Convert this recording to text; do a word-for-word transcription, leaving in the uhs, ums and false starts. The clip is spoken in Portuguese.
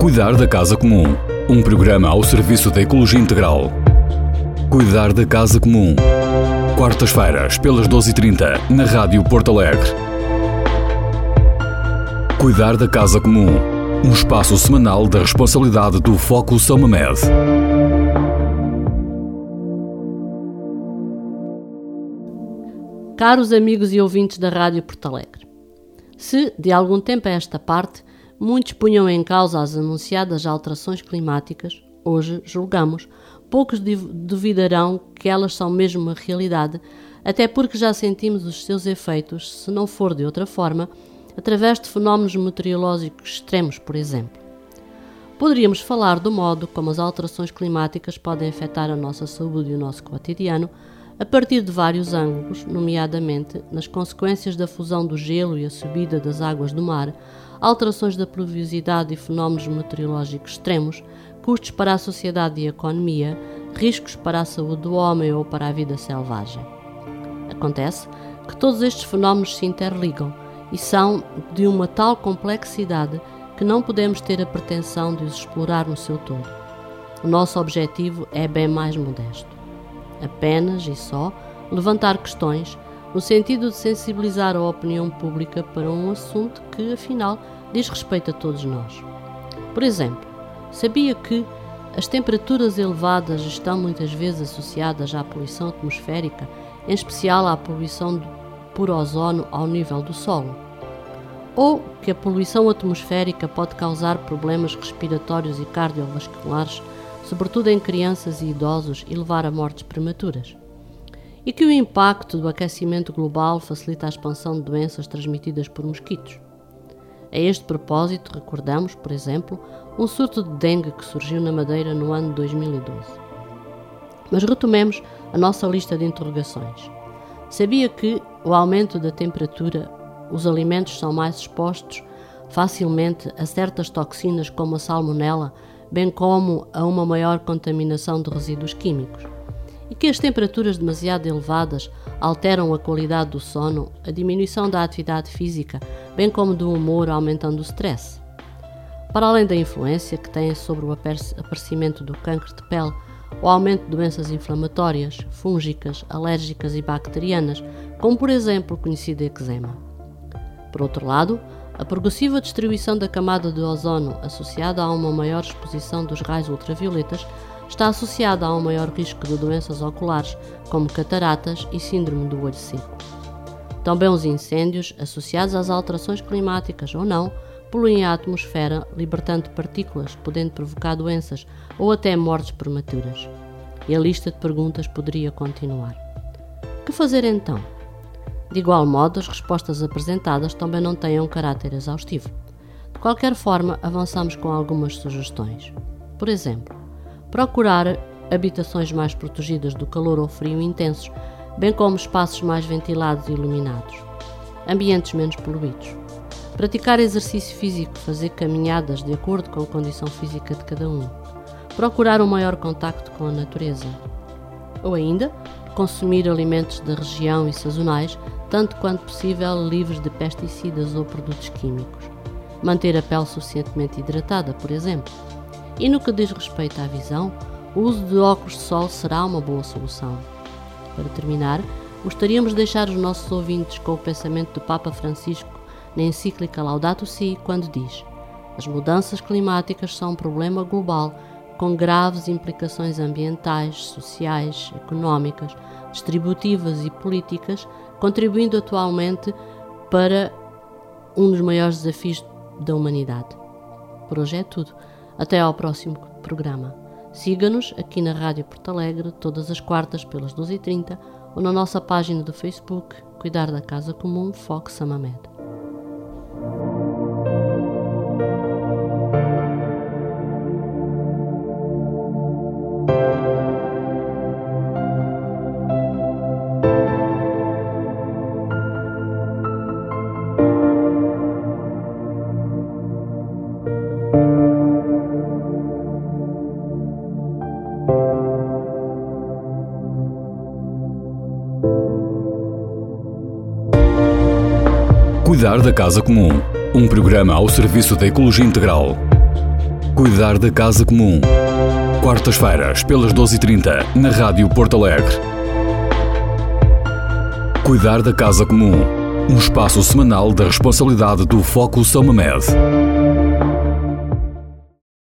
Cuidar da Casa Comum, um programa ao serviço da ecologia integral. Cuidar da Casa Comum. Quartas-feiras, pelas doze e trinta, na Rádio Porto Alegre. Cuidar da Casa Comum, um espaço semanal da responsabilidade do Foco São Mamede. Caros amigos e ouvintes da Rádio Porto Alegre, se, de algum tempo a esta parte, muitos punham em causa as anunciadas alterações climáticas, hoje, julgamos, poucos duvidarão que elas são mesmo uma realidade, até porque já sentimos os seus efeitos, se não for de outra forma, através de fenómenos meteorológicos extremos, por exemplo. Poderíamos falar do modo como as alterações climáticas podem afetar a nossa saúde e o nosso cotidiano, a partir de vários ângulos, nomeadamente nas consequências da fusão do gelo e a subida das águas do mar, alterações da pluviosidade e fenómenos meteorológicos extremos, custos para a sociedade e a economia, riscos para a saúde do homem ou para a vida selvagem. Acontece que todos estes fenómenos se interligam e são de uma tal complexidade que não podemos ter a pretensão de os explorar no seu todo. O nosso objetivo é bem mais modesto. Apenas e só levantar questões no sentido de sensibilizar a opinião pública para um assunto que, afinal, diz respeito a todos nós. Por exemplo, sabia que as temperaturas elevadas estão muitas vezes associadas à poluição atmosférica, em especial à poluição por ozono ao nível do solo? Ou que a poluição atmosférica pode causar problemas respiratórios e cardiovasculares, sobretudo em crianças e idosos, e levar a mortes prematuras? E que o impacto do aquecimento global facilita a expansão de doenças transmitidas por mosquitos? A este propósito, recordamos, por exemplo, um surto de dengue que surgiu na Madeira no ano de dois mil e doze. Mas retomemos a nossa lista de interrogações. Sabia que o aumento da temperatura, os alimentos são mais expostos facilmente a certas toxinas como a salmonela, bem como a uma maior contaminação de resíduos químicos? E que as temperaturas demasiado elevadas alteram a qualidade do sono, a diminuição da atividade física, bem como do humor, aumentando o stress? Para além da influência que têm sobre o aparecimento do cancro de pele, o aumento de doenças inflamatórias, fúngicas, alérgicas e bacterianas, como por exemplo o conhecido eczema. Por outro lado, a progressiva destruição da camada de ozono, associada a uma maior exposição dos raios ultravioletas, está associada a um maior risco de doenças oculares, como cataratas e síndrome do olho seco. Também os incêndios, associados às alterações climáticas ou não, poluem a atmosfera, libertando partículas, podendo provocar doenças ou até mortes prematuras. E a lista de perguntas poderia continuar. Que fazer então? De igual modo, as respostas apresentadas também não têm um caráter exaustivo. De qualquer forma, avançamos com algumas sugestões. Por exemplo, procurar habitações mais protegidas do calor ou frio intensos, bem como espaços mais ventilados e iluminados. Ambientes menos poluídos. Praticar exercício físico, fazer caminhadas de acordo com a condição física de cada um. Procurar um maior contacto com a natureza. Ou ainda, consumir alimentos da região e sazonais, tanto quanto possível livres de pesticidas ou produtos químicos. Manter a pele suficientemente hidratada, por exemplo. E no que diz respeito à visão, o uso de óculos de sol será uma boa solução. Para terminar, gostaríamos de deixar os nossos ouvintes com o pensamento do Papa Francisco na encíclica Laudato Si, quando diz: as mudanças climáticas são um problema global com graves implicações ambientais, sociais, económicas, distributivas e políticas, contribuindo atualmente para um dos maiores desafios da humanidade. Por hoje é tudo. Até ao próximo programa. Siga-nos aqui na Rádio Porto Alegre, todas as quartas pelas doze e trinta, ou na nossa página do Facebook, Cuidar da Casa Comum, Foco São Mamede. Cuidar da Casa Comum, um programa ao serviço da ecologia integral. Cuidar da Casa Comum. Quartas-feiras, pelas doze e trinta, na Rádio Porto Alegre. Cuidar da Casa Comum. Um espaço semanal da responsabilidade do Foco São Mamed.